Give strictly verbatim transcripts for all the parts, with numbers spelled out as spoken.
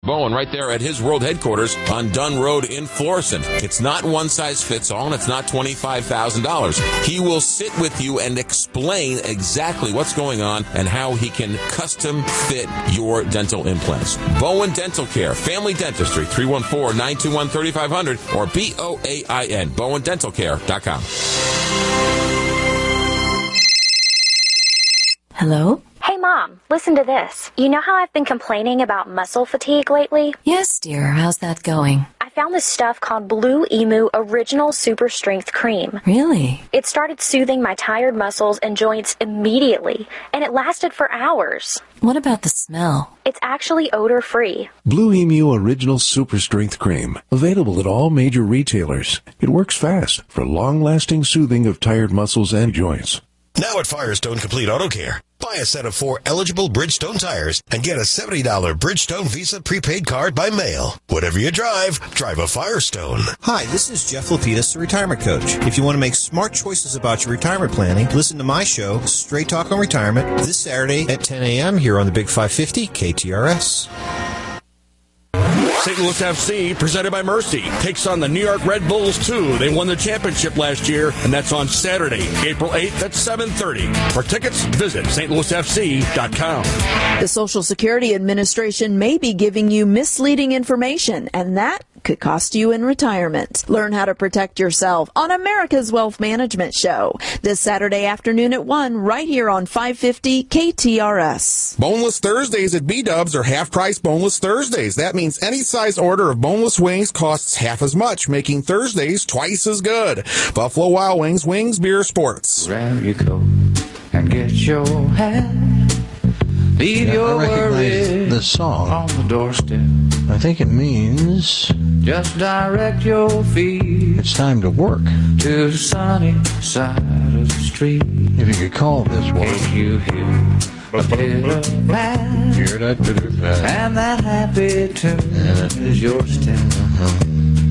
Bowen right there at his world headquarters on Dunn Road in Florissant. It's not one size fits all, and it's not twenty-five thousand dollars. He will sit with you and explain exactly what's going on and how he can custom fit your dental implants. Bowen Dental Care, Family Dentistry, three one four, nine two one, three five zero zero or B O A I N, bowen dental care dot com. Hello? Hey, Mom, listen to this. You know how I've been complaining about muscle fatigue lately? Yes, dear. How's that going? I found this stuff called Blue Emu Original Super Strength Cream. Really? It started soothing my tired muscles and joints immediately, and it lasted for hours. What about the smell? It's actually odor-free. Blue Emu Original Super Strength Cream. Available at all major retailers. It works fast for long-lasting soothing of tired muscles and joints. Now at Firestone Complete Auto Care, buy a set of four eligible Bridgestone tires and get a seventy dollars Bridgestone Visa prepaid card by mail. Whatever you drive, drive a Firestone. Hi, this is Jeff Lapidus, the Retirement Coach. If you want to make smart choices about your retirement planning, listen to my show, Straight Talk on Retirement, this Saturday at ten a.m. here on the Big five fifty K T R S. Saint Louis F C, presented by Mercy, takes on the New York Red Bulls, too. They won the championship last year, and that's on Saturday, April eighth at seven thirty. For tickets, visit st louis f c dot com. The Social Security Administration may be giving you misleading information, and that could cost you in retirement. Learn how to protect yourself on America's Wealth Management Show this Saturday afternoon at one, right here on five fifty K T R S. Boneless Thursdays at B-Dubs are half-price Boneless Thursdays. That means any size order of boneless wings costs half as much, making Thursdays twice as good. Buffalo Wild Wings, wings, beer, sports. Grab your coat and get your hat. Leave yeah, your I recognize the song on the doorstep. I think it means just direct your feet. It's time to work to the sunny side of the street. If you could call this one. If you hear a bit of that, hear that bit of that, and that happy tune yeah. is yours too. Uh-huh.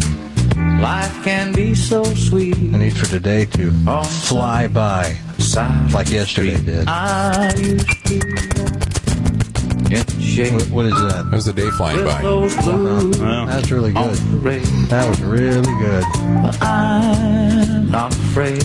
Life can be so sweet. I need for today to fly by like yesterday did. I used to What, what is that? That was the day flying by. Uh-huh. Well, that's really good. That was really good. But I'm not afraid.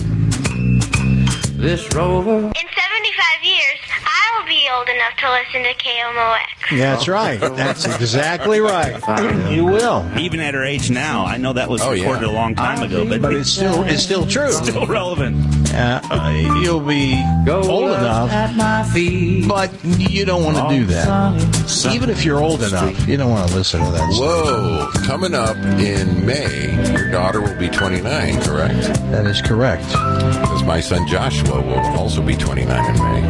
This rover. In seventy-five years, I will be old enough to listen to K M O X. That's right. That's exactly right. You will. Even at her age now, I know that was oh, recorded yeah. a long time ago, but, but it's still it's still true. Still relevant. Uh, uh, you'll be Go old enough, at my feet. but you don't want to do that. Even if you're old enough, you don't want to listen to that stuff. Whoa. Coming up in May, your daughter will be twenty-nine, correct? That is correct. Because my son Joshua will also be twenty-nine in May.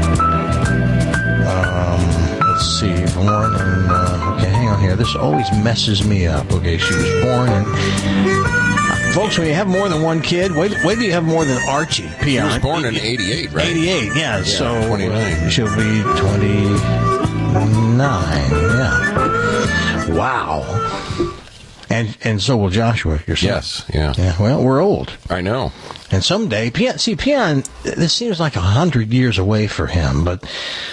Um, let's see. Born in... Uh, okay, hang on here. This always messes me up. Okay, she was born in... Folks, when you have more than one kid, wait, wait till you have more than Archie. She was born in eighty-eight, right? eighty-eight, yeah. yeah so twenty-nine. She'll be twenty-nine, yeah. Wow. And and so will Joshua, your son. Yes, yeah. Yeah, well, we're old. I know. And someday, Pian, see, Pian, this seems like a hundred years away for him, but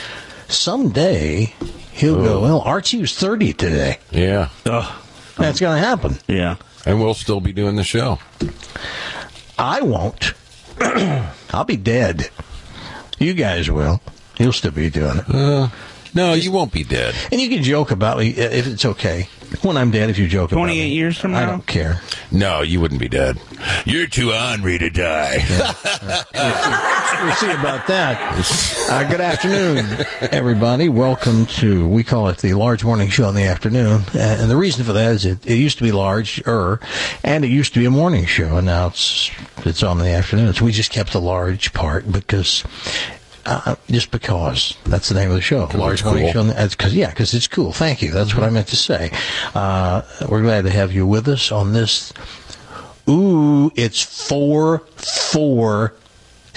someday he'll Ooh. go, well, Archie was thirty today. Yeah. Oh. That's going to happen. Yeah. And we'll still be doing the show. I won't. I'll be dead. You guys will. He'll still be doing it. Uh, no, you won't be dead. And you can joke about me if it's okay. When I'm dead, if you joke about me. twenty-eight years from now? I don't care. No, you wouldn't be dead. You're too ornery to die. Yeah. We'll see about that. Uh, good afternoon, everybody. Welcome to, we call it the Large Morning Show in the afternoon. And the reason for that is it, it used to be large-er, and it used to be a morning show, and now it's it's on the afternoon. So we just kept the large part because... Uh, just because that's the name of the show, Large Morning Show. Because yeah, because it's cool. Thank you. That's what I meant to say. Uh, we're glad to have you with us on this. Ooh, it's four four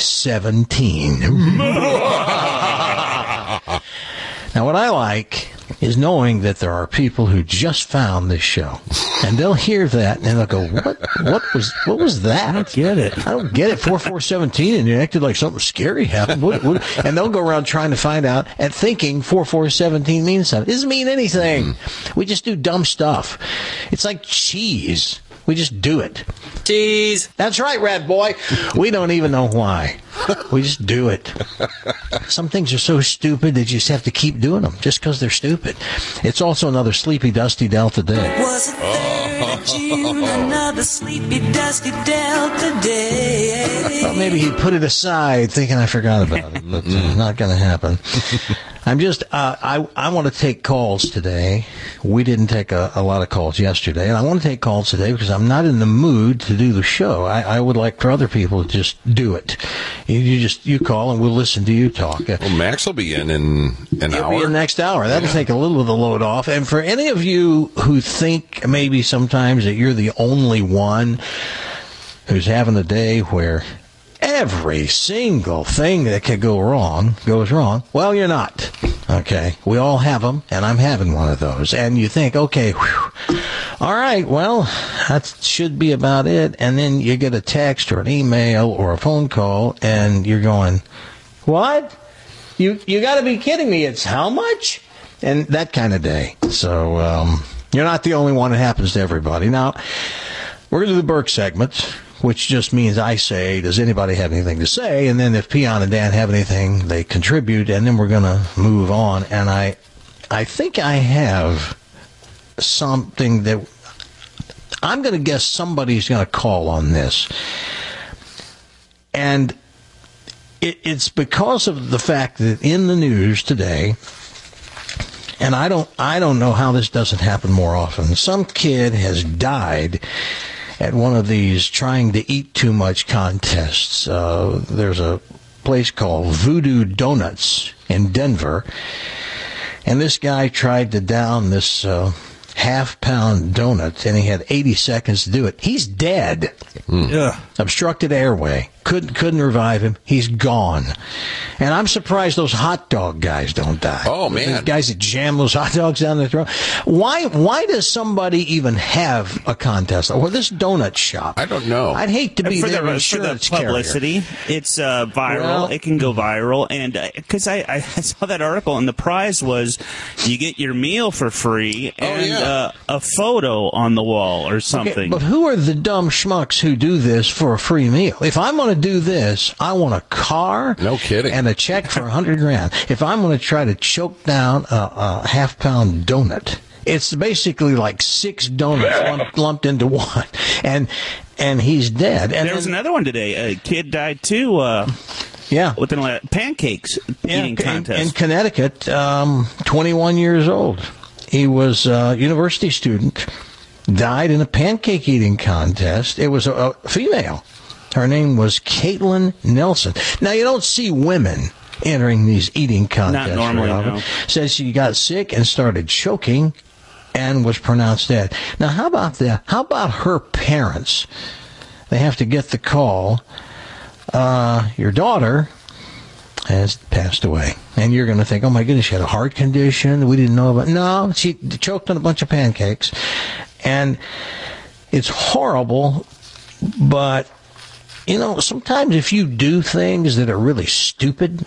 seventeen. Now, what I like is knowing that there are people who just found this show, and they'll hear that and they'll go, "What? What was? What was that? I don't get it. I don't get it." Four four seventeen, and you acted like something scary happened. What, what? And they'll go around trying to find out and thinking four four seventeen means something. It doesn't mean anything. We just do dumb stuff. It's like cheese. We just do it. Cheese. That's right, Rat Boy. We don't even know why. We just do it. Some things are so stupid that you just have to keep doing them just because they're stupid. It's also another Sleepy Dusty Delta day. Was it third of June, another Sleepy Dusty Delta day? Well, maybe he put it aside thinking I forgot about it, but uh, not going to happen. I'm just, uh, I, I want to take calls today. We didn't take a, a lot of calls yesterday, and I want to take calls today because I'm not in the mood to do the show. I, I would like for other people to just do it. You, you just, you call and we'll listen to you talk. Well, Max will be in in an He'll hour. be in next hour. That'll Yeah. take a little of the load off. And for any of you who think maybe sometimes that you're the only one who's having a day where every single thing that could go wrong goes wrong, well, you're not. Okay? We all have them, and I'm having one of those. And you think, okay, whew, all right, well, that should be about it. And then you get a text or an email or a phone call, and you're going, what? You you got to be kidding me. It's how much? And that kind of day. So um, you're not the only one. It happens to everybody. Now, we're going to do the Burke segment, which just means I say, does anybody have anything to say? And then if Peon and Dan have anything, they contribute, and then we're going to move on. And I I think I have something that I'm going to guess somebody's going to call on this. And it, it's because of the fact that in the news today, and I don't I don't know how this doesn't happen more often, some kid has died at one of these trying to eat too much contests. Uh, there's a place called Voodoo Donuts in Denver, and this guy tried to down this uh, half-pound donut, and he had eighty seconds to do it. He's dead. Yeah. Obstructed airway. Couldn't couldn't revive him. He's gone. And I'm surprised those hot dog guys don't die. Oh, man. Those guys that jam those hot dogs down their throat. Why why does somebody even have a contest? Or this donut shop? I don't know. I'd hate to be for their the, insurance for the publicity. carrier. It's uh, viral. Well, it can go viral. And because uh, I, I saw that article, and the prize was you get your meal for free and oh, yeah. uh, a photo on the wall or something. Okay, but who are the dumb schmucks who do this for a free meal? If I'm going to do this, I want a car. No kidding. And a check for a hundred grand. If I'm going to try to choke down a, a half pound donut, it's basically like six donuts lumped, lumped into one, and and he's dead. And there was then, another one today. A kid died too. Uh, yeah, with an pancakes yeah, eating contest in, in Connecticut. Um, twenty-one years old. He was a university student. Died in a pancake eating contest. It was a, a female. Her name was Caitlin Nelson. Now, you don't see women entering these eating contests. Not normally, very often. no. Says she got sick and started choking and was pronounced dead. Now, how about that? How about her parents? They have to get the call. Uh, your daughter has passed away. And you're going to think, oh, my goodness, she had a heart condition we didn't know about. No, she choked on a bunch of pancakes. And it's horrible, but... You know, sometimes if you do things that are really stupid,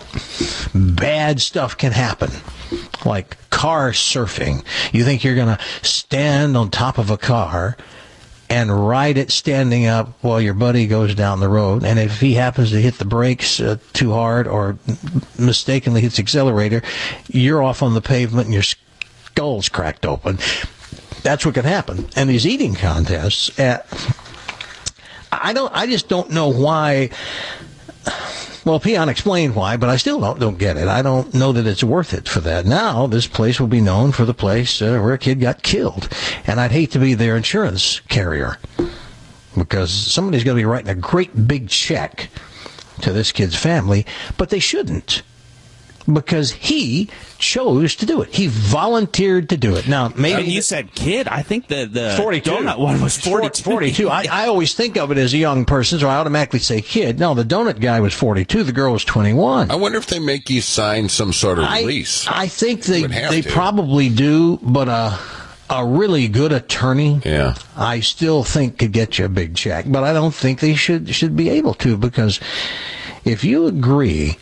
bad stuff can happen. Like car surfing. You think you're going to stand on top of a car and ride it standing up while your buddy goes down the road. And if he happens to hit the brakes uh, too hard or mistakenly hits the accelerator, you're off on the pavement and your skull's cracked open. That's what could happen. And these eating contests... Uh, I don't. I just don't know why. Well, Peon explained why, but I still don't don't get it. I don't know that it's worth it for that. Now, this place will be known for the place uh, where a kid got killed, and I'd hate to be their insurance carrier because somebody's going to be writing a great big check to this kid's family, but they shouldn't. because he chose to do it. He volunteered to do it. Now, maybe and you said kid. I think the the forty-two. donut one was forty-two. forty-two. I, I always think of it as a young person, so I automatically say kid. No, the donut guy was forty-two. The girl was twenty-one. I wonder if they make you sign some sort of I, release. I think they they to. probably do, but uh, a really good attorney, yeah, I still think could get you a big check. But I don't think they should should be able to, because if you agree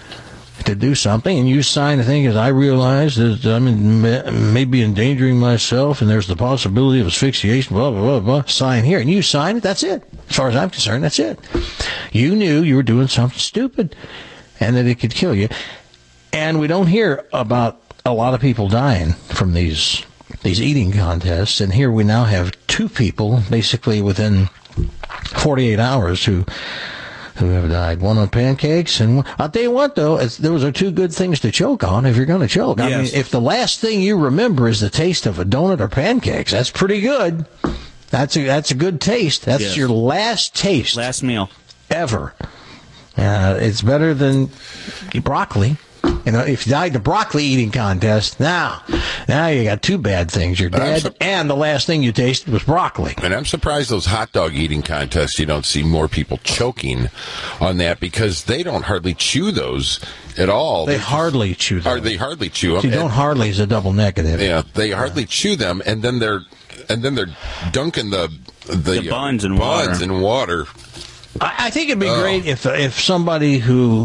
to do something and you sign a thing, as I realize that I'm in, maybe endangering myself and there's the possibility of asphyxiation, blah, blah, blah, blah, sign here, and you sign it, that's it. As far as I'm concerned, that's it. You knew you were doing something stupid and that it could kill you. And we don't hear about a lot of people dying from these these eating contests, and here we now have two people basically within forty-eight hours who who have died. One on pancakes, and one, I'll tell you what, though, it's, those are two good things to choke on if you're going to choke. I Yes. mean, if the last thing you remember is the taste of a donut or pancakes, that's pretty good. That's a, that's a good taste. That's Yes. your last taste. Last meal. Ever. Uh, it's better than broccoli. You know, if you died in a broccoli eating contest, now, now you got two bad things. You're dead, su- and the last thing you tasted was broccoli. And I'm surprised those hot dog eating contests, you don't see more people choking on that, because they don't hardly chew those at all. They They're hardly just, chew them. Or they hardly chew them. See, don't And- hardly is a double negative. Yeah, they hardly chew them, and then they're and then they're dunking the the, The uh, buns in buns water. in water. I, I think it'd be Oh. great if if somebody who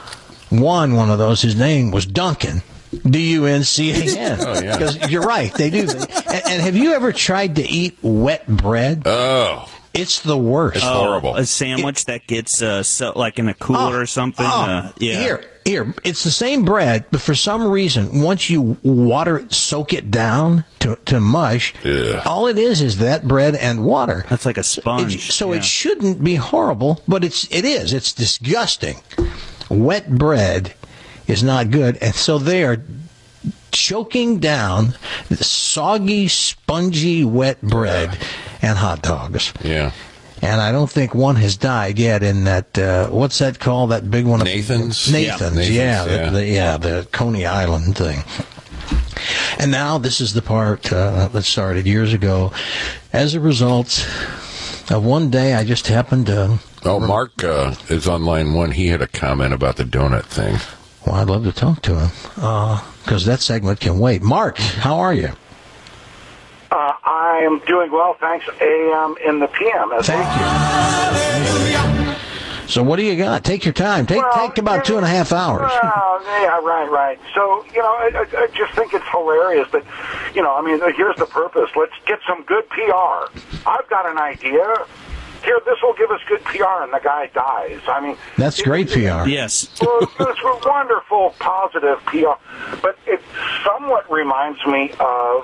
won one of those, his name was Duncan. D U N C A N. Oh, yeah. Because you're right, they do. And, and have you ever tried to eat wet bread? Oh, It's the worst. it's Oh, horrible. A sandwich that gets uh, so, like in a cooler Oh, or something. oh, uh, yeah. Here, here. It's the same bread, but for some reason, once you water it, soak it down to, to mush, Yeah. all it is is that bread and water. That's like a It, sponge. so yeah. it shouldn't be horrible, but it's it is. It's disgusting. Wet bread is not good, and so they are choking down the soggy, spongy, wet bread and hot dogs. Yeah. And I don't think one has died yet in that, uh, what's that called, that big one? Nathan's? Nathan's, Yeah, yeah. Nathan's, yeah. The, the, yeah, the Coney Island thing. And now this is the part uh, that started years ago. As a result of one day, I just happened to... Oh, Mark uh, is on line one. He had a comment about the donut thing. Well, I'd love to talk to him, because that segment can wait. Mark, how are you? Uh, I am doing well, thanks. A M in the P M as Thank well. you. So what do you got? Take your time. Take Well, take about two and a half hours. Well, yeah, right, right. So, you know, I, I, I just think it's hilarious that, you know, I mean, here's the purpose. Let's get some good P R. I've got an idea. Here, this will give us good P R, and the guy dies. I mean, That's great P R. Yes. well, it's wonderful, positive P R. But it somewhat reminds me of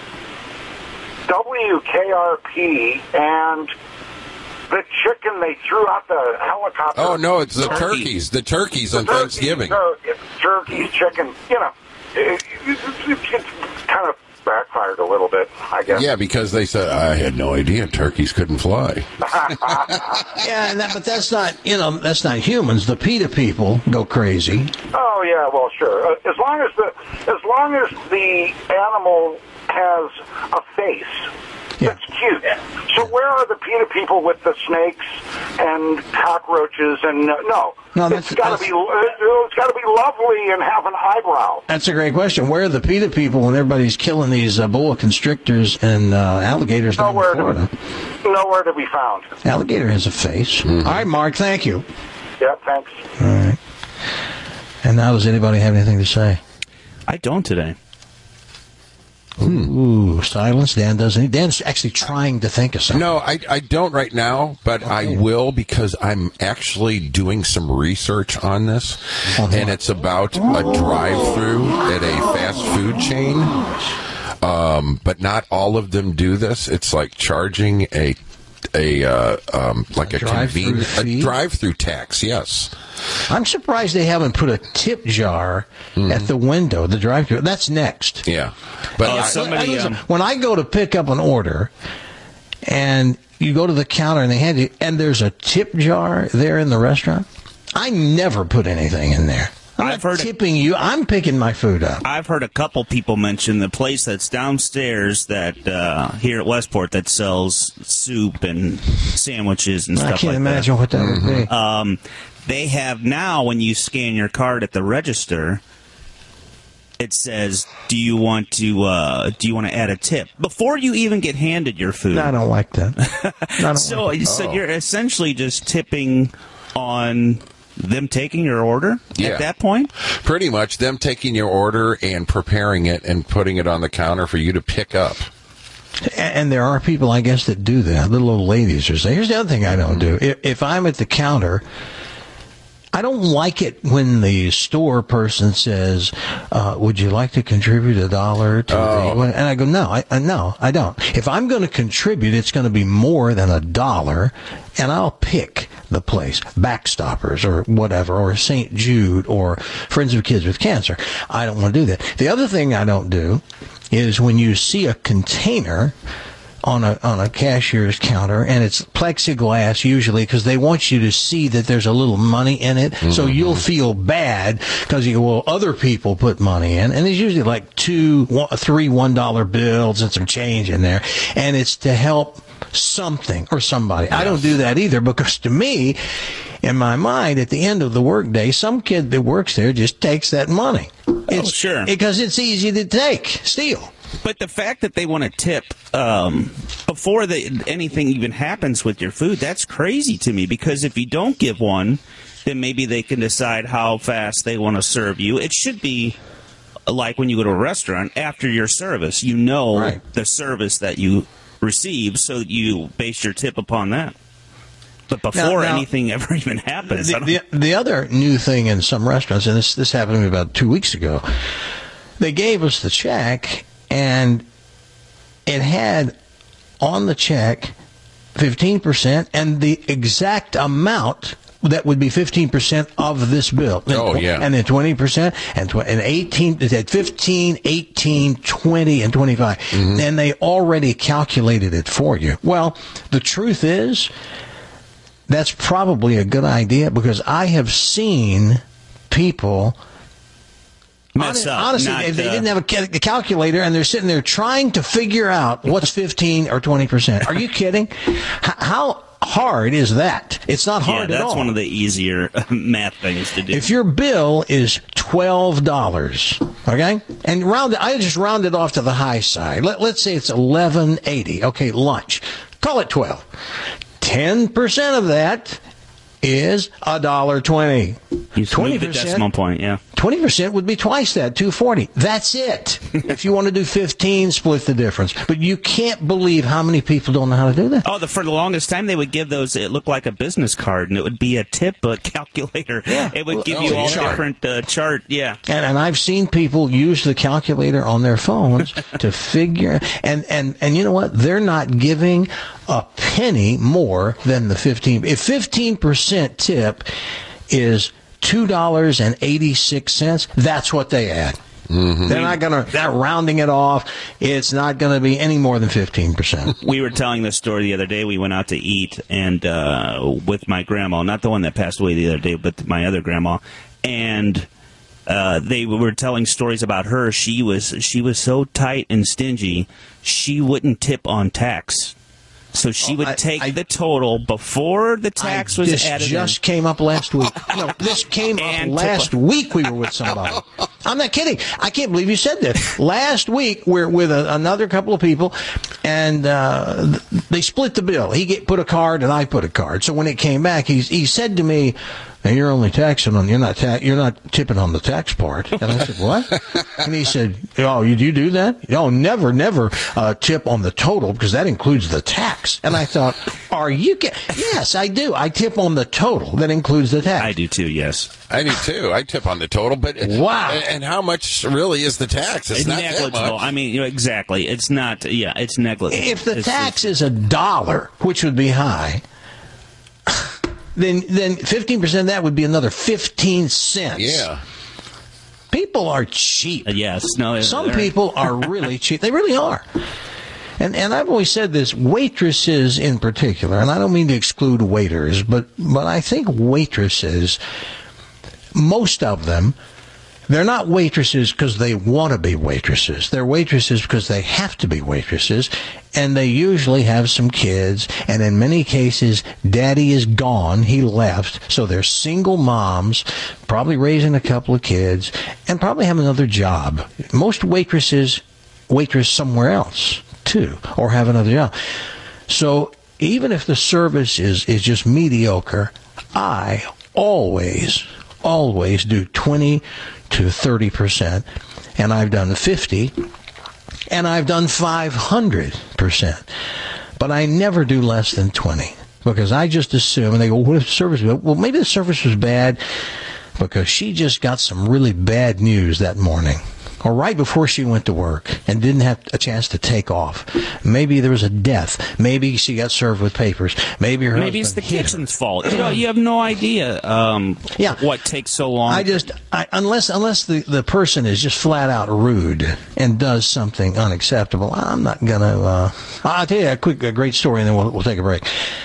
W K R P and the chicken they threw out the helicopter. Oh, no, it's the Turkey. turkeys. The turkeys on The turkey, Thanksgiving. tur- turkeys, chicken, you know, it, it, it, it's kind of backfired a little bit, I guess. Yeah, because they said, I had no idea turkeys couldn't fly. Yeah, and that, but that's not, you know, that's not humans. The PETA people go crazy. Oh yeah, well sure. Uh, as long as the as long as the animal has a face, that's cute. So where are the PETA people with the snakes and cockroaches and uh, no? No, that's- it's got to that's- be uh, it's got to be lovely and have an eyebrow. That's a great question. Where are the PETA people when everybody's killing these uh, boa constrictors and uh, alligators down in Nowhere Florida? to, nowhere to be found. Alligator has a face. All right, Mark, thank you. Yeah, thanks. All right. And now, does anybody have anything to say? I don't today. Ooh, silence. Dan doesn't. Dan's actually trying to think of something. No, I, I don't right now, but I will, because I'm actually doing some research on this, and it's about a drive-through at a fast food chain. Um, but not all of them do this. It's like charging a a uh, um, like a, drive-through convenient fee? a drive-through tax. Yes. I'm surprised they haven't put a tip jar at the window, the drive-thru. That's next. Yeah. But Oh, I- somebody, Listen, um, when I go to pick up an order, and you go to the counter and they hand you, and there's a tip jar there in the restaurant, I never put anything in there. I'm I've not heard tipping you. I'm picking my food up. I've heard a couple people mention the place that's downstairs that uh, here at Westport that sells soup and sandwiches and I stuff like that. can't imagine what that mm-hmm. would be. Um, they have now, when you scan your card at the register, it says, "Do you want to? Uh, do you want to add a tip before you even get handed your food?" I don't like that. I don't so, like that. so you're essentially just tipping on them taking your order Yeah. at that point? Pretty much them taking your order and preparing it and putting it on the counter for you to pick up. And there are people, I guess, that do that. Little old ladies are saying, here's the other thing I don't do. If, if I'm at the counter, I don't like it when the store person says, uh, would you like to contribute a dollar to Oh. the... And I go, no, I, uh, no, I don't. If I'm going to contribute, it's going to be more than a dollar, and I'll pick the place, Backstoppers or whatever, or Saint Jude or Friends of Kids with Cancer. I don't want to do that. The other thing I don't do is when you see a container on a on a cashier's counter, and it's plexiglass usually because they want you to see that there's a little money in it, mm-hmm. so you'll feel bad because you well other people put money in, and there's usually like two, one, three one dollar bills and some change in there, and it's to help something or somebody. I don't do that either because to me, in my mind, at the end of the workday, some kid that works there just takes that money. It's, oh, sure, because it's easy to take, steal. But the fact that they want to tip um, before the, anything even happens with your food, that's crazy to me. Because if you don't give one, then maybe they can decide how fast they want to serve you. It should be like when you go to a restaurant, after your service, you know right. the service that you receive, so you base your tip upon that. But before now, now, anything ever even happens. The, the, the other new thing in some restaurants, and this, this happened to me about two weeks ago, they gave us the check, and it had on the check fifteen percent and the exact amount that would be fifteen percent of this bill. Oh, yeah. And then twenty percent and, tw- and eighteen, it had fifteen, eighteen, twenty, and twenty-five. Mm-hmm. And they already calculated it for you. Well, the truth is, that's probably a good idea because I have seen people mess up. Honestly, not, if they uh, didn't have a calculator and they're sitting there trying to figure out what's fifteen or twenty percent. Are you kidding? How hard is that? It's not hard yeah, at all. That's one of the easier math things to do. If your bill is twelve dollars, okay, and round it, I just round it off to the high side. Let, let's say it's eleven eighty. Okay, lunch. Call it twelve. ten percent of that is a dollar twenty. You move the decimal point, yeah. Twenty percent would be twice that, two forty. That's it. If you want to do fifteen, split the difference. But you can't believe how many people don't know how to do that. Oh, the, for the longest time, they would give those. It looked like a business card, and it would be a tip uh, calculator. Yeah, it would well, give oh, you all chart. different uh, chart. Yeah, and and I've seen people use the calculator on their phones to figure. And and and you know what? They're not giving a penny more than the fifteen. If fifteen percent tip is two dollars and eighty-six cents, that's what they add. Mm-hmm. They're not going to, they're rounding it off. It's not going to be any more than fifteen percent. We were telling this story the other day. We went out to eat and uh, with my grandma, not the one that passed away the other day, but my other grandma. And uh, they were telling stories about her. She was, she was so tight and stingy, she wouldn't tip on tax. So she would I, take I, the total before the tax I, was this added This just in. came up last week. No, this came up last tip- week we were with somebody. I'm not kidding. I can't believe you said that. Last week we're with a, another couple of people, and uh, they split the bill. He get, put a card, and I put a card. So when it came back, he, he said to me, "Now you're only taxing on you're not ta- you're not tipping on the tax part." And I said, "What?" And he said, "Oh, you do do that? Oh, never, never uh, tip on the total because that includes the tax." And I thought, "Are you? Ca-? Yes, I do. I tip on the total that includes the tax." I do too. Yes, I do too. I tip on the total, but wow. And how much really is the tax? It's, it's not negligible. that much. I mean, you know, exactly. It's not. Yeah, it's negligible. If the it's, tax it's, is a dollar, which would be high. Then, then fifteen percent of that would be another fifteen cents. Yeah. People are cheap. Uh, yes. No. Some people are really cheap. They really are. And and I've always said this, waitresses in particular, and I don't mean to exclude waiters, but, but I think waitresses, most of them They're not waitresses because they want to be waitresses. They're waitresses because they have to be waitresses, and they usually have some kids, and in many cases, daddy is gone. He left, so they're single moms, probably raising a couple of kids, and probably have another job. Most waitresses waitress somewhere else, too, or have another job. So even if the service is, is just mediocre, I always, always do twenty to thirty percent, and I've done fifty, and I've done five hundred percent, but I never do less than twenty, because I just assume, and they go, what if the service was bad? Well, maybe the service was bad because she just got some really bad news that morning, or right before she went to work and didn't have a chance to take off. Maybe there was a death. Maybe she got served with papers. Maybe her Maybe it's the kitchen's fault. You know, you have no idea um, yeah. what takes so long. I just, I, unless unless the, the person is just flat out rude and does something unacceptable, I'm not going to, uh, I'll tell you a quick, a great story, and then we'll, we'll take a break.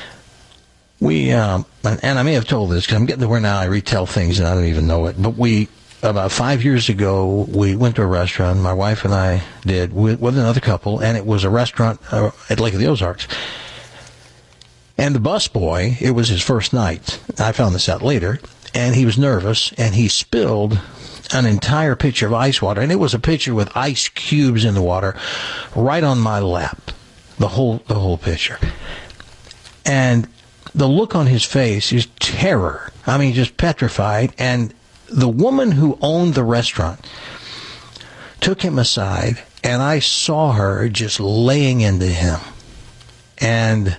We, um, and, and I may have told this, because I'm getting to where now I retell things and I don't even know it, but we, about five years ago, we went to a restaurant, my wife and I did, with, with another couple, and it was a restaurant uh, at Lake of the Ozarks. And the busboy, it was his first night. I found this out later, and he was nervous, and he spilled an entire pitcher of ice water, and it was a pitcher with ice cubes in the water, right on my lap, the whole the whole pitcher. And the look on his face is terror. I mean, just petrified, and the woman who owned the restaurant took him aside, and I saw her just laying into him. And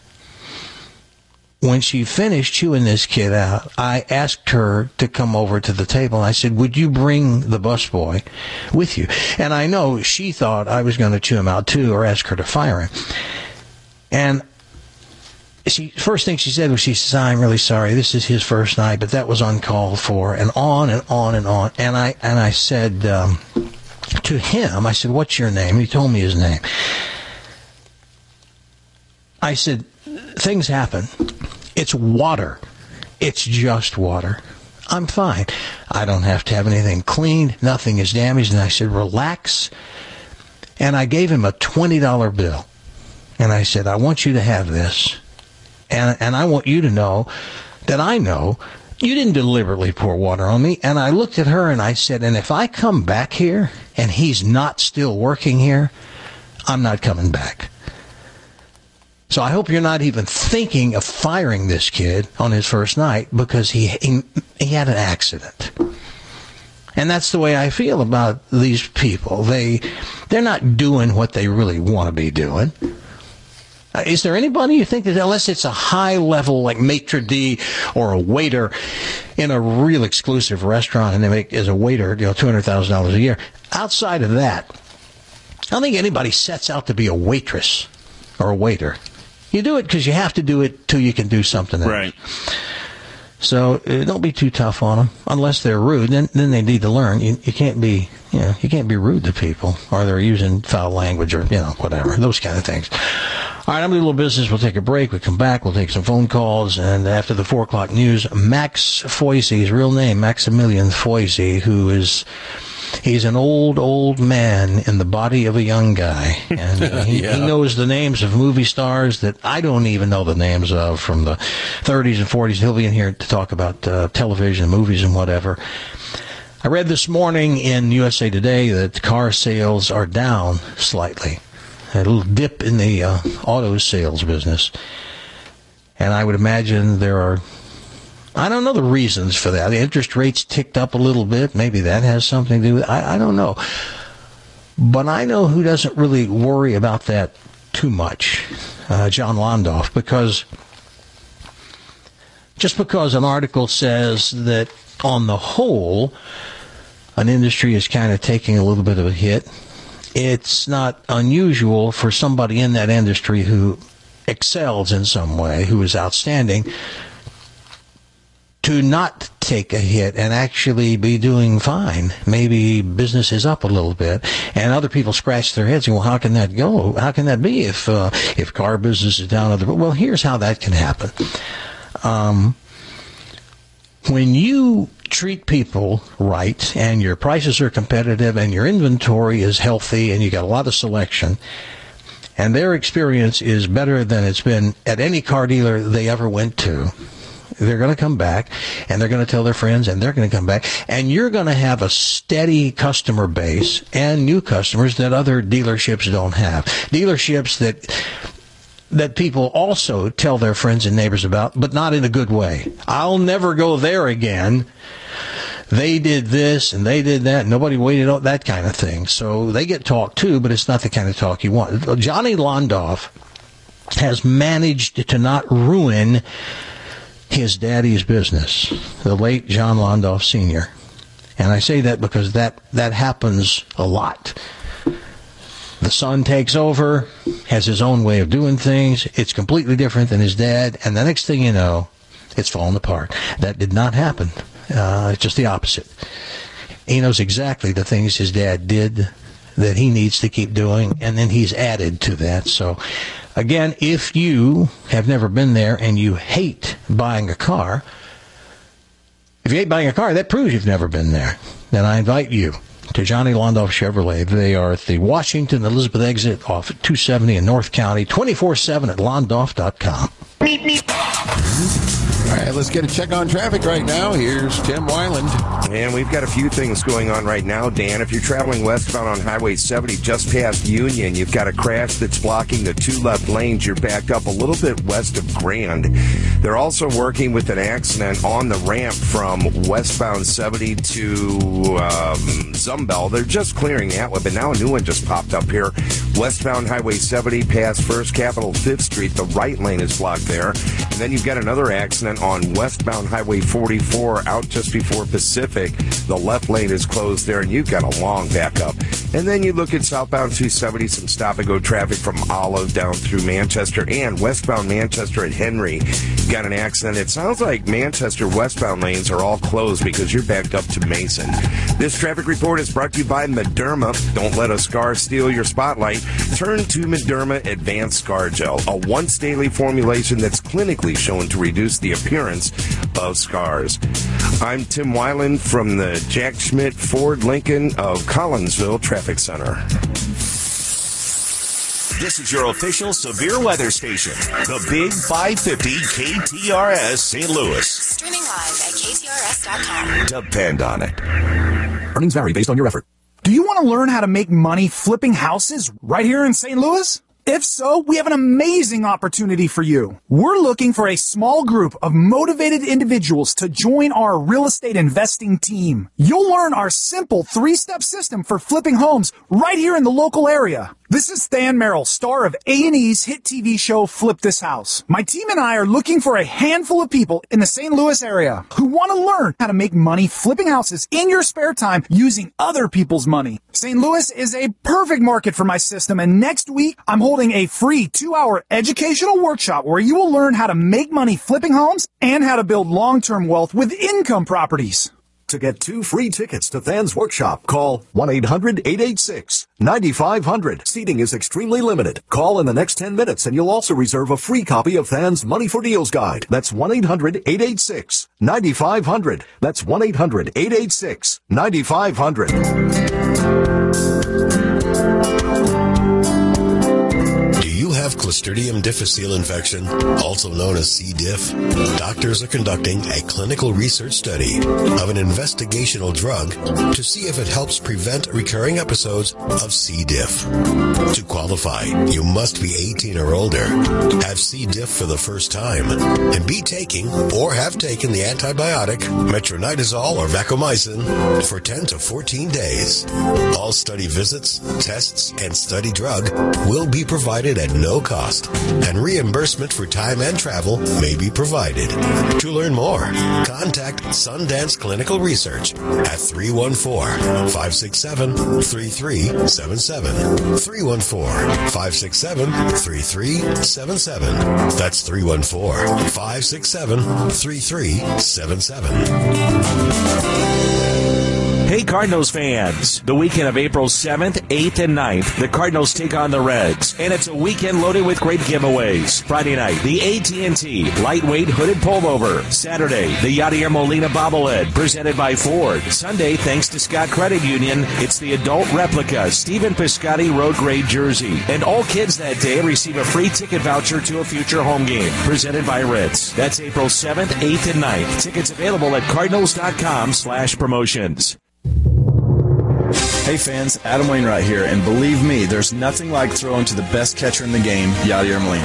when she finished chewing this kid out, I asked her to come over to the table. And I said, would you bring the busboy with you? And I know she thought I was going to chew him out too, or ask her to fire him. And She first thing she said was, she said, I'm really sorry, this is his first night, but that was uncalled for, and on and on and on. And I and I said um, to him, I said, what's your name? He told me his name. I said, things happen. It's water. It's just water. I'm fine. I don't have to have anything cleaned. Nothing is damaged. And I said, relax. And I gave him a twenty dollar bill. And I said, I want you to have this. And and I want you to know that I know you didn't deliberately pour water on me. And I looked at her and I said, and if I come back here and he's not still working here, I'm not coming back. So I hope you're not even thinking of firing this kid on his first night, because he he, he had an accident. And that's the way I feel about these people. They, they're not doing what they really want to be doing. Uh, is there anybody you think that, unless it's a high level like maitre d' or a waiter in a real exclusive restaurant, and they make as a waiter, you know, two hundred thousand dollars a year, outside of that, I don't think anybody sets out to be a waitress or a waiter. You do it because you have to do it till you can do something else. Right. So uh, don't be too tough on them, unless they're rude. Then then they need to learn. You you can't be you know you can't be rude to people, or they're using foul language, or you know whatever, those kind of things. All right, I'm going to do a little business. We'll take a break. We'll come back. We'll take some phone calls. And after the four o'clock news, Max Foyce, his real name, Maximilian Foyce, who is, he's an old, old man in the body of a young guy. And uh, he, yeah. he knows the names of movie stars that I don't even know the names of from the thirties and forties. He'll be in here to talk about uh, television, movies, and whatever. I read this morning in U S A Today that car sales are down slightly. A little dip in the uh, auto sales business. And I would imagine there are, I don't know the reasons for that. The interest rates ticked up a little bit. Maybe that has something to do with it. I, I don't know. But I know who doesn't really worry about that too much. Uh, John Londoff. Because just because an article says that on the whole, an industry is kind of taking a little bit of a hit, it's not unusual for somebody in that industry who excels in some way, who is outstanding, to not take a hit and actually be doing fine. Maybe business is up a little bit, and other people scratch their heads and, well, how can that go? How can that be if uh, if car business is down? Other, well, here's how that can happen. Um, when you treat people right and your prices are competitive and your inventory is healthy and you got a lot of selection, and their experience is better than it's been at any car dealer they ever went to, they're going to come back, and they're going to tell their friends, and they're going to come back, and you're going to have a steady customer base and new customers that other dealerships don't have. Dealerships that that people also tell their friends and neighbors about, but not in a good way. I'll never go there again. They did this and they did that. Nobody waited on that kind of thing. So they get talk too, but it's not the kind of talk you want. Johnny Londoff has managed to not ruin his daddy's business, the late John Londoff Senior And I say that because that, that happens a lot. The son takes over, has his own way of doing things. It's completely different than his dad. And the next thing you know, it's fallen apart. That did not happen. Uh, it's just the opposite. He knows exactly the things his dad did that he needs to keep doing, and then he's added to that. So, again, if you have never been there and you hate buying a car, if you hate buying a car, that proves you've never been there. Then I invite you to Johnny Londoff Chevrolet. They are at the Washington Elizabeth exit off at two seventy in North County, twenty-four seven at londoff dot com. All right, let's get a check on traffic right now. Here's Tim Weiland. And we've got a few things going on right now, Dan. If you're traveling westbound on Highway seventy just past Union, you've got a crash that's blocking the two left lanes. You're backed up a little bit west of Grand. They're also working with an accident on the ramp from westbound seventy to um, Zumbel. They're just clearing that one, but now a new one just popped up here. Westbound Highway seventy past First Capitol Fifth Street. The right lane is blocked there. And then you've got another accident on westbound Highway forty-four out just before Pacific. The left lane is closed there, and you've got a long backup. And then you look at southbound two seventy, some stop-and-go traffic from Olive down through Manchester, and westbound Manchester at Henry. Got an accident. It sounds like Manchester westbound lanes are all closed because you're backed up to Mason. This traffic report is brought to you by Mederma. Don't let a scar steal your spotlight. Turn to Mederma Advanced Scar Gel, a once-daily formulation that's clinically shown to reduce the appearance of scars. I'm Tim Weiland from the Jack Schmidt Ford Lincoln of Collinsville Traffic Center. This is your official severe weather station, the Big five fifty K T R S Saint Louis. Streaming live at K T R S dot com. Depend on it. Earnings vary based on your effort. Do you want to learn how to make money flipping houses right here in Saint Louis? If so, we have an amazing opportunity for you. We're looking for a small group of motivated individuals to join our real estate investing team. You'll learn our simple three-step system for flipping homes right here in the local area. This is Stan Merrill, star of A and E's hit T V show Flip This House. My team and I are looking for a handful of people in the Saint Louis area who want to learn how to make money flipping houses in your spare time using other people's money. Saint Louis is a perfect market for my system, and next week I'm holding a free two-hour educational workshop where you will learn how to make money flipping homes and how to build long-term wealth with income properties. To get two free tickets to Than's workshop, call one eight hundred eight eight six nine five zero zero. Seating is extremely limited. Call in the next ten minutes and you'll also reserve a free copy of Than's Money for Deals Guide. That's one eight hundred eight eight six nine five zero zero. That's one eight hundred eight eight six nine five zero zero. Have Clostridium difficile infection, also known as C. diff? Doctors are conducting a clinical research study of an investigational drug to see if it helps prevent recurring episodes of C. diff. To qualify, you must be eighteen or older, have C. diff for the first time, and be taking or have taken the antibiotic metronidazole or vancomycin for ten to fourteen days. All study visits, tests, and study drug will be provided at no cost, and reimbursement for time and travel may be provided. To learn more, contact Sundance Clinical Research at three one four, five six seven, three three seven seven. three one four, five six seven, three three seven seven. That's three one four, five six seven, three three seven seven. Hey Cardinals fans, the weekend of April seventh, eighth, and ninth, the Cardinals take on the Reds, and it's a weekend loaded with great giveaways. Friday night, the A T and T Lightweight Hooded Pullover. Saturday, the Yadier Molina Bobblehead, presented by Ford. Sunday, thanks to Scott Credit Union, it's the adult replica Stephen Piscotty Road Grade jersey. And all kids that day receive a free ticket voucher to a future home game, presented by Ritz. That's April seventh, eighth, and ninth. Tickets available at cardinals.com slash promotions. Hey fans, Adam Wainwright here, and believe me, there's nothing like throwing to the best catcher in the game, Yadier Molina.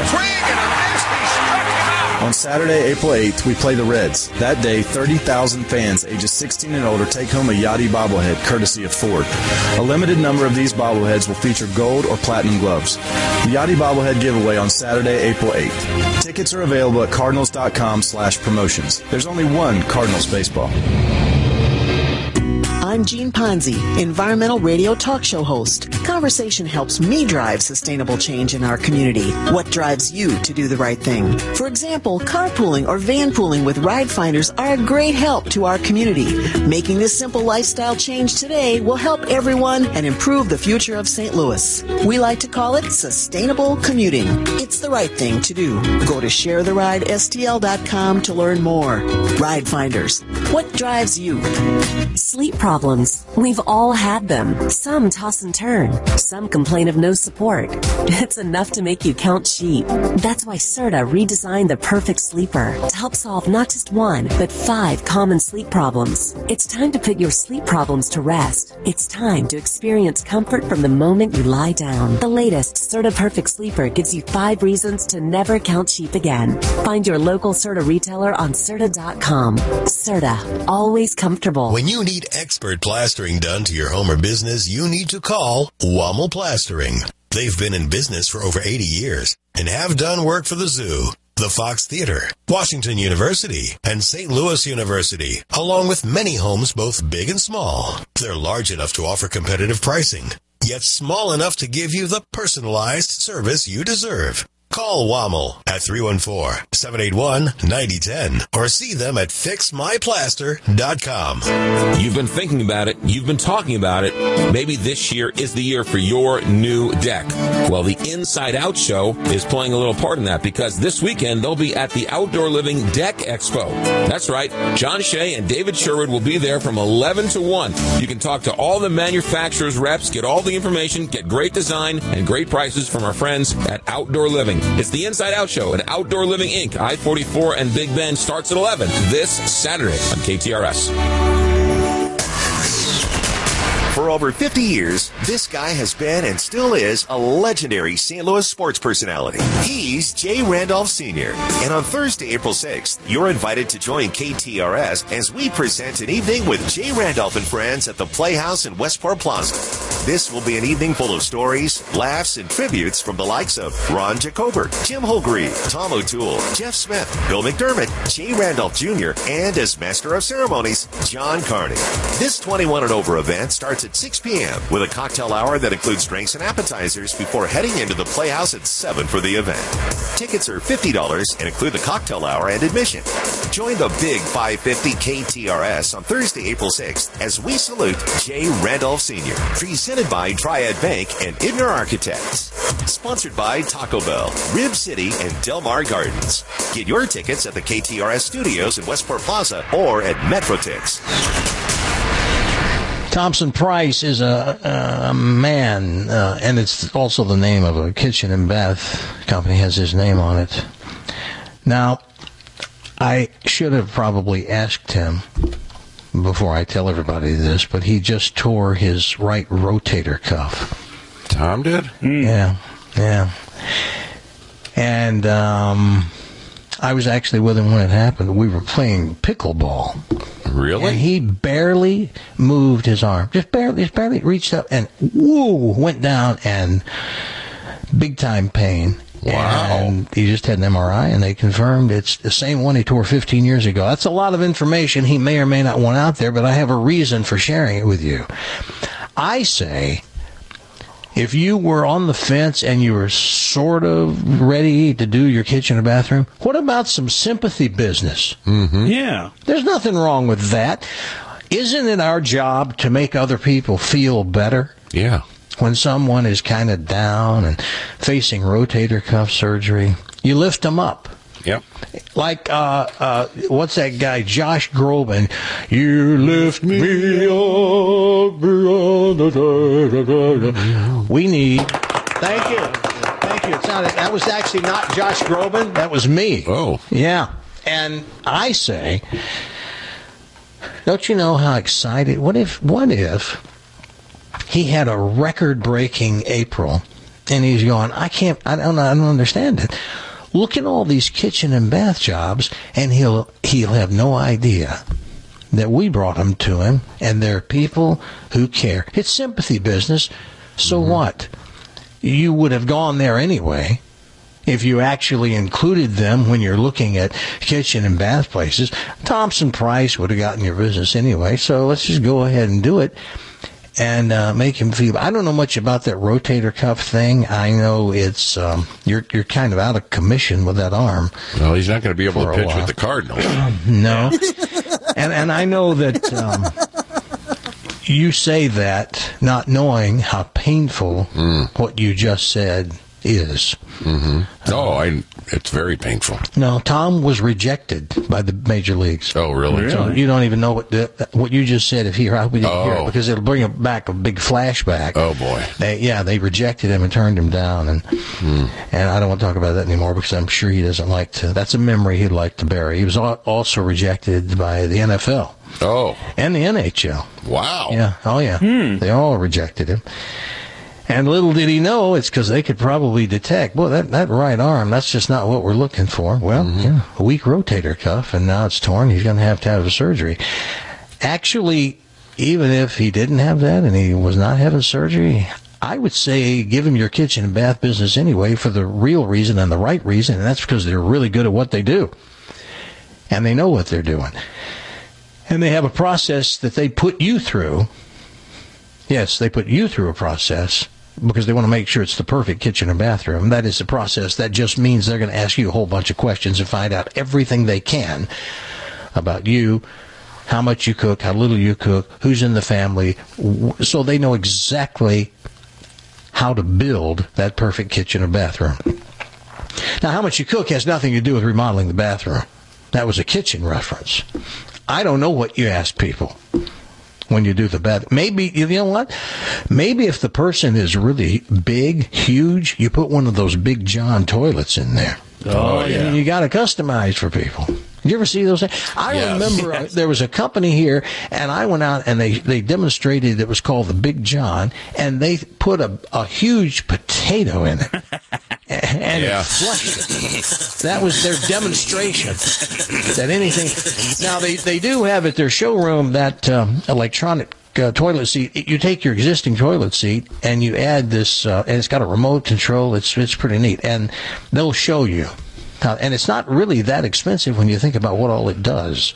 On Saturday, April eighth, we play the Reds. That day, thirty thousand fans ages sixteen and older take home a Yachty bobblehead, courtesy of Ford. A limited number of these bobbleheads will feature gold or platinum gloves. The Yachty bobblehead giveaway on Saturday, April eighth. Tickets are available at cardinals.com slash promotions. There's only one Cardinals baseball. I'm Jean Ponzi, environmental radio talk show host. Conversation helps me drive sustainable change in our community. What drives you to do the right thing? For example, carpooling or van pooling with ride finders are a great help to our community. Making this simple lifestyle change today will help everyone and improve the future of Saint Louis. We like to call it sustainable commuting. It's the right thing to do. Go to share the ride S T L dot com to learn more. Ride finders. What drives you? Sleep problems. We've all had them. Some toss and turn. Some complain of no support. It's enough to make you count sheep. That's why Serta redesigned the perfect sleeper to help solve not just one, but five common sleep problems. It's time to put your sleep problems to rest. It's time to experience comfort from the moment you lie down. The latest Serta Perfect Sleeper gives you five reasons to never count sheep again. Find your local Serta retailer on Serta dot com. Serta, always comfortable. When you need expert plastering done to your home or business, you need to call Wammel Plastering. They've been in business for over eighty years and have done work for the zoo, the Fox Theater, Washington University, and Saint Louis University, along with many homes both big and small. They're large enough to offer competitive pricing, yet small enough to give you the personalized service you deserve. Call Wammel at three one four, seven eight one, nine zero one zero or see them at fix my plaster dot com. You've been thinking about it. You've been talking about it. Maybe this year is the year for your new deck. Well, the Inside Out Show is playing a little part in that because this weekend they'll be at the Outdoor Living Deck Expo. That's right. John Shea and David Sherwood will be there from eleven to one. You can talk to all the manufacturers' reps, get all the information, get great design and great prices from our friends at Outdoor Living. It's the Inside Out Show at Outdoor Living Incorporated. I forty-four and Big Bend starts at eleven this Saturday on K T R S. For over fifty years, this guy has been and still is a legendary Saint Louis sports personality. He's Jay Randolph Senior And on Thursday, April sixth, you're invited to join K T R S as we present an evening with Jay Randolph and friends at the Playhouse in Westport Plaza. This will be an evening full of stories, laughs, and tributes from the likes of Ron Jacobert, Jim Holgreave, Tom O'Toole, Jeff Smith, Bill McDermott, Jay Randolph Junior, and as Master of Ceremonies, John Carney. This twenty-one and over event starts at six p.m. with a cocktail hour that includes drinks and appetizers before heading into the Playhouse at seven for the event. Tickets are fifty dollars and include the cocktail hour and admission. Join the Big five fifty K T R S on Thursday, April sixth as we salute Jay Randolph Senior Presented by Triad Bank and Idner Architects. Sponsored by Taco Bell, Rib City, and Del Mar Gardens. Get your tickets at the K T R S studios in Westport Plaza or at MetroTix. Thompson Price is a, a man, uh, and it's also the name of a kitchen and bath company, has his name on it. Now, I should have probably asked him before I tell everybody this, but he just tore his right rotator cuff. Tom did? Mm. Yeah, yeah. And um, I was actually with him when it happened. We were playing pickleball. Really? And he barely moved his arm. Just barely, just barely reached up and, whoo, went down and big time pain. Wow. And he just had an M R I, and they confirmed it's the same one he tore fifteen years ago. That's a lot of information he may or may not want out there, but I have a reason for sharing it with you. I say, if you were on the fence and you were sort of ready to do your kitchen or bathroom, what about some sympathy business? Mm-hmm. Yeah. There's nothing wrong with that. Isn't it our job to make other people feel better? Yeah. When someone is kind of down and facing rotator cuff surgery, you lift them up. Yep. Like, uh, uh, what's that guy, Josh Groban? You lift me up beyond the... We need... Thank you. Thank you. It sounded, that was actually not Josh Groban. That was me. Oh. Yeah. And I say, don't you know how excited... What if, what if he had a record-breaking April, and he's going, I can't... I don't, I don't understand it. Look at all these kitchen and bath jobs, and he'll he'll have no idea that we brought them to him, and they're people who care. It's sympathy business. So mm-hmm. what? You would have gone there anyway if you actually included them when you're looking at kitchen and bath places. Thompson Price would have gotten your business anyway, so let's just go ahead and do it. And uh, make him feel. I don't know much about that rotator cuff thing. I know it's um, you're you're kind of out of commission with that arm. Well, he's not going to be able to pitch with the Cardinals. No, and and I know that um, you say that not knowing how painful mm. what you just said is. Mm-hmm. Oh, I. It's very painful. No, Tom was rejected by the major leagues. Oh, really? So you don't even know what the, what you just said. If he, I hope we didn't oh. hear it, because it'll bring back a big flashback. Oh boy! They, yeah, they rejected him and turned him down, and hmm. and I don't want to talk about that anymore because I'm sure he doesn't like to. That's a memory he'd like to bury. He was also rejected by the N F L. Oh, and the N H L. Wow. Yeah. Oh yeah. Hmm. They all rejected him. And little did he know, it's because they could probably detect, well, that, that right arm, that's just not what we're looking for. Well, mm-hmm. yeah, a weak rotator cuff, and now it's torn. He's going to have to have a surgery. Actually, even if he didn't have that and he was not having surgery, I would say give him your kitchen and bath business anyway for the real reason and the right reason, and that's because they're really good at what they do. And they know what they're doing. And they have a process that they put you through. Yes, they put you through a process because they want to make sure it's the perfect kitchen or bathroom. That is the process. That just means they're going to ask you a whole bunch of questions and find out everything they can about you, how much you cook, how little you cook, who's in the family, so they know exactly how to build that perfect kitchen or bathroom. Now, how much you cook has nothing to do with remodeling the bathroom. That was a kitchen reference. I don't know what you ask people when you do the bath. Maybe, you know what? Maybe if the person is really big, huge, you put one of those Big John toilets in there. Oh, yeah. And you got to customize for people. Did you ever see those things? I yes. remember yes. Uh, there was a company here, and I went out and they, they demonstrated it was called the Big John, and they put a, a huge potato in it. And yeah. it flushed it. That was their demonstration. That anything. Now, they, they do have at their showroom that um, electronic uh, toilet seat. You take your existing toilet seat and you add this, uh, and it's got a remote control. It's, it's pretty neat. And they'll show you. How, and it's not really that expensive when you think about what all it does.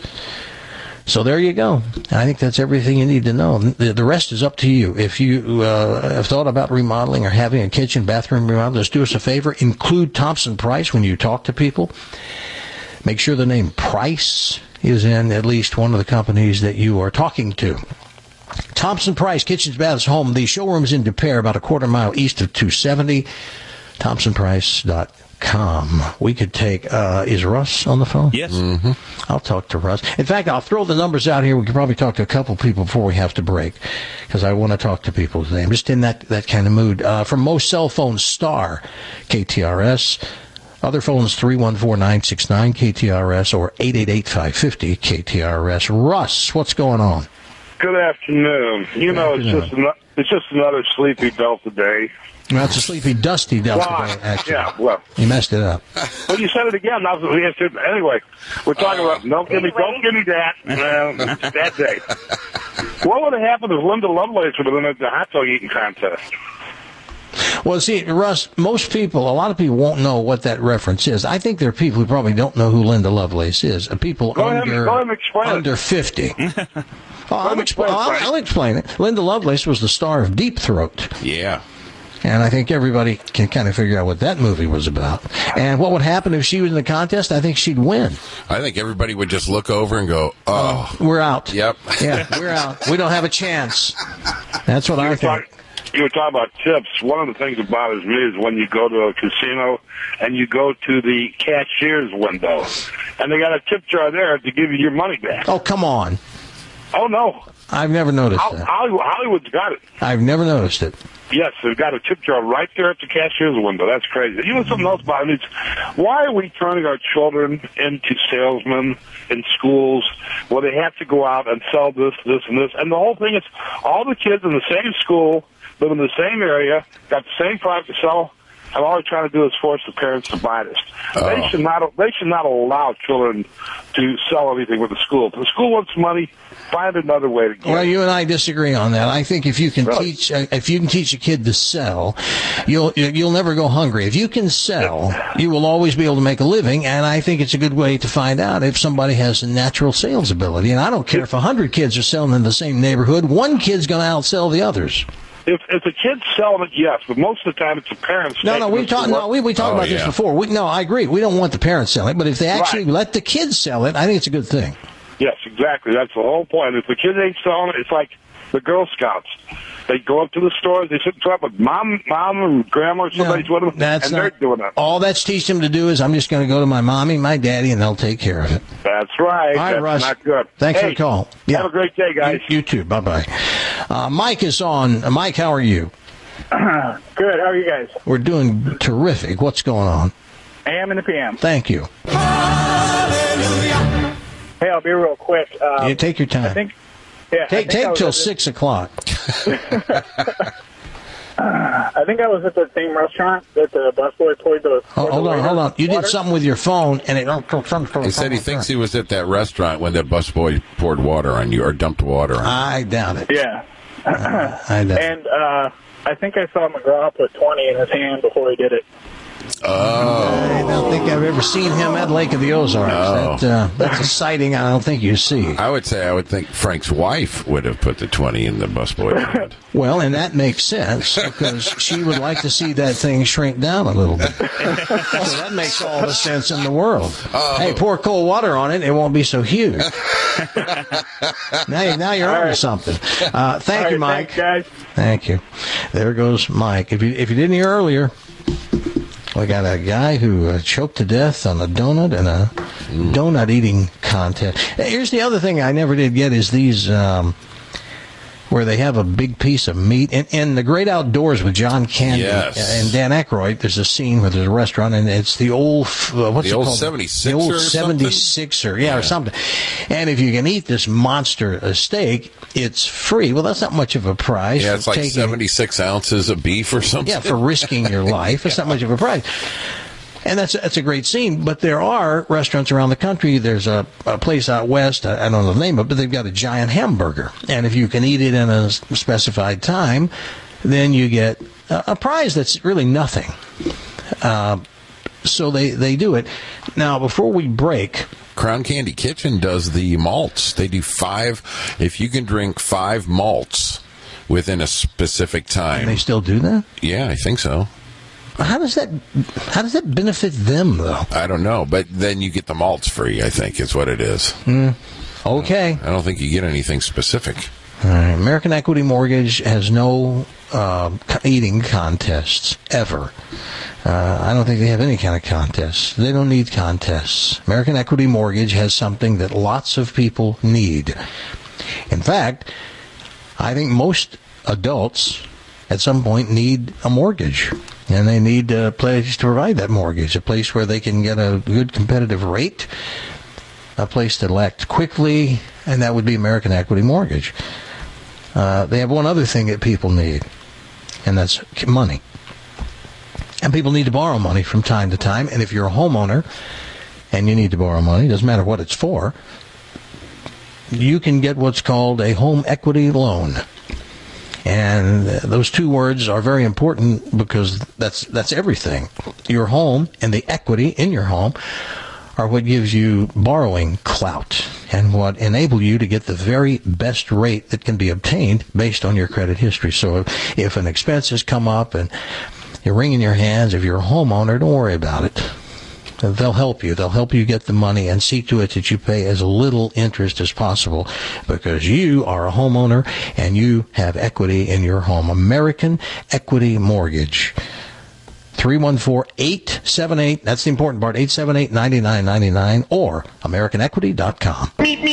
So there you go. I think that's everything you need to know. The, the rest is up to you. If you uh, have thought about remodeling or having a kitchen, bathroom remodel, just do us a favor. Include Thompson Price when you talk to people. Make sure the name Price is in at least one of the companies that you are talking to. Thompson Price, Kitchens, Baths, Home. The showroom's in Des Peres, about a quarter mile east of two seventy. thompson price dot com. We could take, uh, is Russ on the phone? Yes. Mm-hmm. I'll talk to Russ. In fact, I'll throw the numbers out here. We could probably talk to a couple people before we have to break, because I want to talk to people today. I'm just in that, that kind of mood. Uh, from most cell phones, star K T R S. Other phones, three one four, nine six nine K T R S or eight eight eight, five five zero K T R S. Russ, what's going on? Good afternoon. You Good know, afternoon. it's just an, it's just another sleepy Delta day. Well, it's a sleepy, dusty Delta Well, day, actually. yeah, well. You messed it up. Well, you said it again. Now, we answered, anyway, we're talking about, don't give me, don't give me that. Uh, that day. What would have happened if Linda Lovelace would have been at the hot dog eating contest? Well, see, Russ, most people, a lot of people won't know what that reference is. I think there are people who probably don't know who Linda Lovelace is. People Go ahead, under, go ahead and explain under it. fifty. Oh, I'll, Go expl- I'll, I'll explain it. Linda Lovelace was the star of Deep Throat. Yeah. And I think everybody can kind of figure out what that movie was about. And what would happen if she was in the contest? I think she'd win. I think everybody would just look over and go, oh. We're out. Yep. Yeah, we're out. We don't have a chance. That's what you I think. Talk, you were talking about tips. One of the things that bothers me is when you go to a casino and you go to the cashier's window, and they got a tip jar there to give you your money back. Oh, come on. Oh, no. I've never noticed Ho- that. Hollywood, Hollywood's got it. I've never noticed it. Yes, they've got a tip jar right there at the cashier's window. That's crazy. You know something else about it? It's, why are we turning our children into salesmen in schools where they have to go out and sell this, this, and this? And the whole thing is all the kids in the same school, live in the same area, got the same product to sell, and all they're trying to do is force the parents to buy this. Oh. They should not. They should not allow children to sell anything with the school. If the school wants money, find another way to get Well, it. you and I disagree on that. I think if you can Really? teach, uh, if you can teach a kid to sell, you'll you'll never go hungry. If you can sell, you will always be able to make a living. And I think it's a good way to find out if somebody has a natural sales ability. And I don't care if a hundred kids are selling in the same neighborhood. One kid's going to outsell the others. If if the kid's selling it, yes, but most of the time it's the parents. No, no, taking we it to talked. work. No, we we talked Oh, about this yeah. before. We, no, I agree. We don't want the parents selling it, but if they actually Right. let the kids sell it, I think it's a good thing. Yes, exactly. That's the whole point. If the kid ain't selling it, it's like the Girl Scouts. They go up to the stores, they sit and talk with mom, mom and grandma or somebody's with them, That's and not, they're doing that. All that's teaching them to do is I'm just going to go to my mommy, my daddy, and they'll take care of it. That's right. All right, That's Russ. not good. Thanks hey, for the call. Yeah. Have a great day, guys. You, you too. Bye-bye. Uh, Mike is on. Uh, Mike, how are you? Good. How are you guys? We're doing terrific. What's going on? A M and the P M. Thank you. Hey, I'll be real quick. Um, Yeah, take your time. I think. Yeah. Take I think I take was till at the- six o'clock. I think I was at the same restaurant that the busboy poured the. Oh, hold on, hold on. You did something with your phone, and it. He said he thinks he was at that restaurant when the busboy poured water on you or dumped water on you. I doubt it. Yeah. Uh, I doubt it. And uh, I think I saw McGraw put twenty in his hand before he did it. Oh. I don't think I've ever seen him at Lake of the Ozarks. Oh. That, uh, that's a sighting I don't think you see. I would say I would think Frank's wife would have put the twenty in the busboy's hand. Well, and that makes sense because she would like to see that thing shrink down a little bit. So that makes all the sense in the world. Oh. Hey, pour cold water on it, it won't be so huge. now, you- now you're All onto right. something. Uh, thank All you, right, Mike. thanks, guys. Thank you. There goes Mike. If you if you didn't hear earlier, we got a guy who uh, choked to death on a donut in a donut eating contest. Here's the other thing I never did get is these um, where they have a big piece of meat. In, in The Great Outdoors with John Candy Yes. and Dan Aykroyd, there's a scene where there's a restaurant, and it's the old, uh, what's The it old called? seventy-sixer The old or something? seventy-sixer, yeah, or something. And if you can eat this monster uh, steak, it's free. Well, that's not much of a price. Yeah, for it's like taking- seventy-six ounces of beef or something. yeah, for risking your life. It's not much of a price. And that's that's a great scene. But there are restaurants around the country. There's a, a place out west, I, I don't know the name of it, but they've got a giant hamburger. And if you can eat it in a s- specified time, then you get a, a prize that's really nothing. Uh, so they, they do it. Now, before we break... Crown Candy Kitchen does the malts. They do five, if you can drink five malts within a specific time. They still do that? Yeah, I think so. How does that how does that benefit them, though? I don't know, but then you get the malts free, I think, is what it is. Mm, okay. I don't think you get anything specific. All right. American Equity Mortgage has no uh, co- eating contests, ever. Uh, I don't think they have any kind of contests. They don't need contests. American Equity Mortgage has something that lots of people need. In fact, I think most adults at some point need a mortgage. And they need a place to provide that mortgage, a place where they can get a good competitive rate, a place that'll act quickly, and that would be American Equity Mortgage. Uh, they have one other thing that people need, and that's money. And people need to borrow money from time to time, and if you're a homeowner and you need to borrow money, doesn't matter what it's for, you can get what's called a home equity loan. And uh, those two words are very important because that's that's everything. Your home and the equity in your home are what gives you borrowing clout. and what enable you to get the very best rate that can be obtained based on your credit history. So if, if an expense has come up and you're wringing your hands, if you're a homeowner, don't worry about it. They'll help you. They'll help you get the money and see to it that you pay as little interest as possible, because you are a homeowner and you have equity in your home. American Equity Mortgage. three one four, eight seven eight, that's the important part, eight seven eight, nine nine nine nine, or american equity dot com.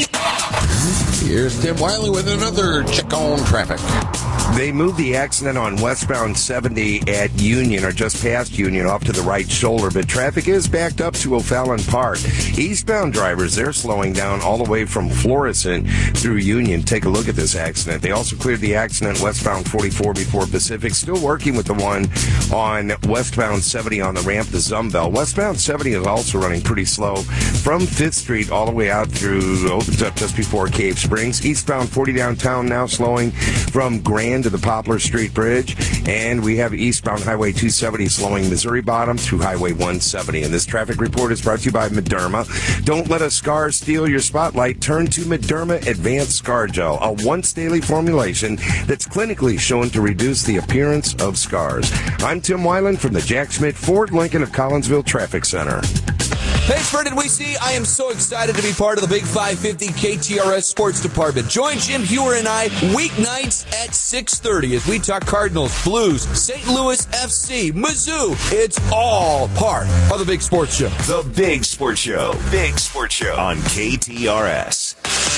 Here's Tim Wiley with another check on traffic. They moved the accident on westbound seventy at Union, or just past Union, off to the right shoulder, but traffic is backed up to O'Fallon Park. Eastbound drivers, they're slowing down all the way from Florissant through Union. Take a look at this accident. They also cleared the accident westbound forty-four before Pacific. Still working with the one on westbound seventy on the ramp to Zumbel. Westbound seventy is also running pretty slow from fifth Street all the way out through, opens up just before Cave Springs. Eastbound forty downtown now slowing from Grand to the Poplar Street Bridge, and we have eastbound Highway two seventy slowing Missouri Bottom through Highway one seventy. And this traffic report is brought to you by Mederma. Don't let a scar steal your spotlight. Turn to Mederma Advanced Scar Gel, a once daily formulation that's clinically shown to reduce the appearance of scars. I'm Tim Weiland from the Jack Schmidt Ford Lincoln of Collinsville Traffic Center. Hey, Fred, did we see? I am so excited to be part of the Big five fifty K T R S Sports Department. Join Jim Hewer and I weeknights at six thirty as we talk Cardinals, Blues, Saint Louis F C, Mizzou. It's all part of the Big Sports Show. The Big Sports Show. Big Sports Show on K T R S.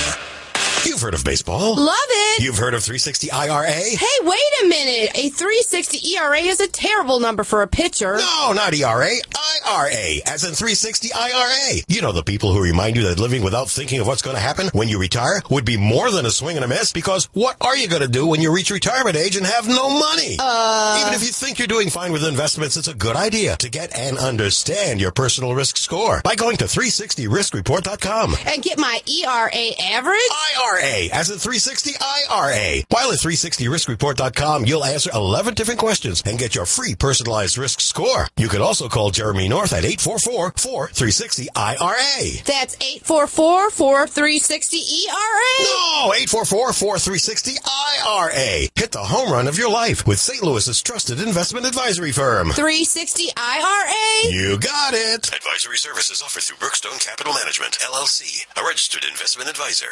You've heard of baseball. Love it. You've heard of three sixty I R A. Hey, wait a minute. A three sixty E R A is a terrible number for a pitcher. No, not E R A. I R A, as in three sixty I R A. You know the people who remind you that living without thinking of what's going to happen when you retire would be more than a swing and a miss, because what are you going to do when you reach retirement age and have no money? Uh... Even if you think you're doing fine with investments, it's a good idea to get and understand your personal risk score by going to three sixty risk report dot com. And get my E R A average? I R A, as in three sixty I R A. While at three sixty risk report dot com, you'll answer eleven different questions and get your free personalized risk score. You can also call Jeremy North at eight four four, four three six zero I R A. That's eight four four, four three six zero E R A? No, eight four four, four three six zero I R A. Hit the home run of your life with Saint Louis's trusted investment advisory firm. three sixty I R A? You got it. Advisory services offered through Brookstone Capital Management, L L C, a registered investment advisor.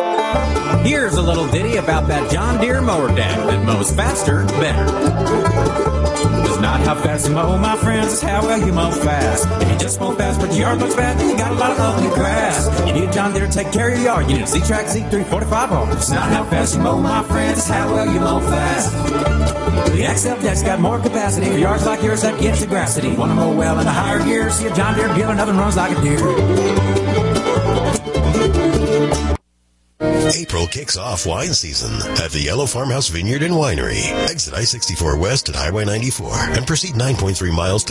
Here's a little ditty about that John Deere mower deck that mows faster, better. It's not how fast you mow, my friends, it's how well you mow fast. If you just mow fast but your yard looks bad, then you got a lot of ugly grass. You need a John Deere to take care of your yard. You need a Z-Track Z three forty-five R. It's not how fast you mow, my friends, it's how well you mow fast. The X F deck's got more capacity for yards like yours that gets the grassity. Want to mow well in the higher gear? See a John Deere dealer, nothing runs like a deer. April kicks off wine season at the Yellow Farmhouse Vineyard and Winery. Exit I sixty-four West at Highway ninety-four and proceed nine point three miles to